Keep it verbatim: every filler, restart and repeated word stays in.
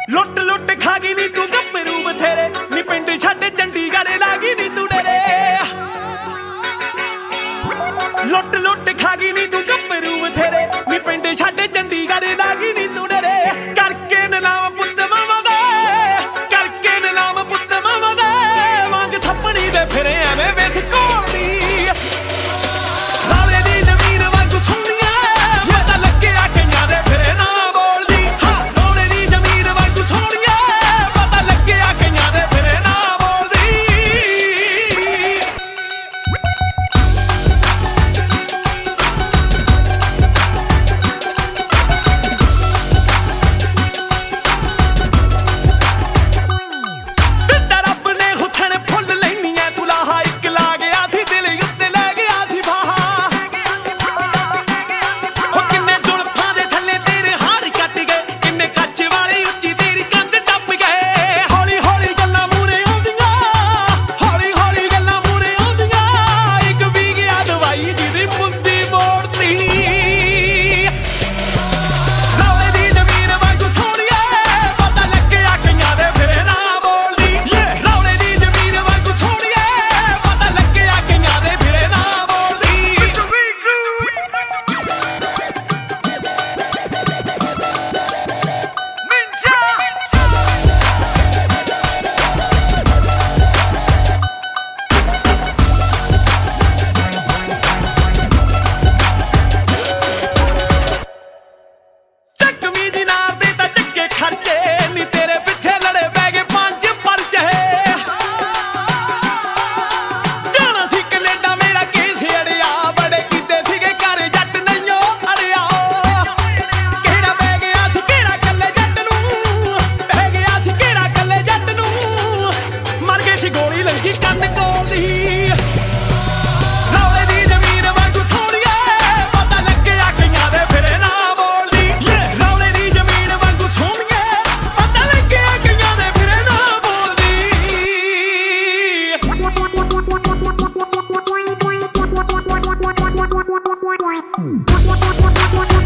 लुट लुट खा गई नी तू गप्परू बथेरे नी पिंड छड्ड चंडीगढ़ लागी नी तू डेरे। लुट लुट खा गई नी तू गप्परू बथेरे नी पिंड छड्ड चंडीगढ़ लागी नी तू डेरे। करके नीलाम पुत्त मामा दे करके नीलाम पुत्त मामा दे वांग सपनी दे फिरे एवें वेस कोड़ी। लाले दी जमीन वांग सोहणिया पता लगे आ कईयां दे फिरे ना बोलदी। हाँ लाले दी जमीन वांग सोहणिया पता लगे आ कईयां दे फिरे ना बोलदी। दित्ता रब ने हुसन फुल लैनियां तू लाहा इक ला गया सी दिल उत्ते लै गया सी फाहा। हो किन्ने जुल्फां दे थल्ले तेरे हाड़ कट गए किन्ने कच्च वाली उच्ची तेरी कंध टप गए। हौली हौली गल्लां मूरे आउंदियां हौली हौली गल्लां मूरे आउंदियां इक भी गया दवाई जिहदी मुंदी मोड़ती। लाले दी जमीन वांगू सोहणिया पता लगे आ कईयां दे फिरे ना बोलदी। लाले दी जमीन वांगू सोहणिया पता लगे आ कईयां दे फिरे ना बोलदी। ਚੱਕਵੀਂ ਦਿਨਾਰ ਦੇ ਤਾਂ ਚੱਕੇ ਖਰਚੇ ਨੀ ਤੇਰੇ ਪਿੱਛੇ ਲੜੇ ਪੈ ਗਏ ਪੰਜ ਪਰਚੇ। ਜਾਣਾ ਸੀ ਕੈਨੇਡਾ ਮੇਰਾ ਕੇਸ ਅੜਿਆ ਬੜੇ ਕੀਤੇ ਸੀਗੇ ਘਰ ਜੱਟ ਨਹੀਂਓ ਅੜਿਆ। ਕਿਹੜਾ ਪੈ ਗਿਆ ਸੀ ਕਿਹੜਾ ਕੱਲੇ ਜੱਟ ਨੂੰ ਪੈ ਗਿਆ ਸੀ ਕਿਹੜਾ ਕੱਲੇ ਜੱਟ ਨੂੰ ਮਰ ਗਏ ਸੀ ਗੋਲੀ ਲੱਗੀ ਕੰਨ ਕੋਲ ਦੀ। ਲਾਲੇ ਦੀ ਜ਼ਮੀਨ ਵਾਂਗੂ ਸੋਹਣੀਏ ਪਤਾ ਲੱਗਿਆ ਕਈਆਂ ਦੇ ਫਿਰੇ ਨਾ ਬੋਲਦੀ। ਲਾਲੇ ਦੀ ਜ਼ਮੀਨ ਵਾਂਗੂ ਸੋਹਣੀਏ ਪਤਾ ਲੱਗਿਆ ਕਈਆਂ ਦੇ ਫਿਰੇ ਨਾ ਬੋਲਦੀ।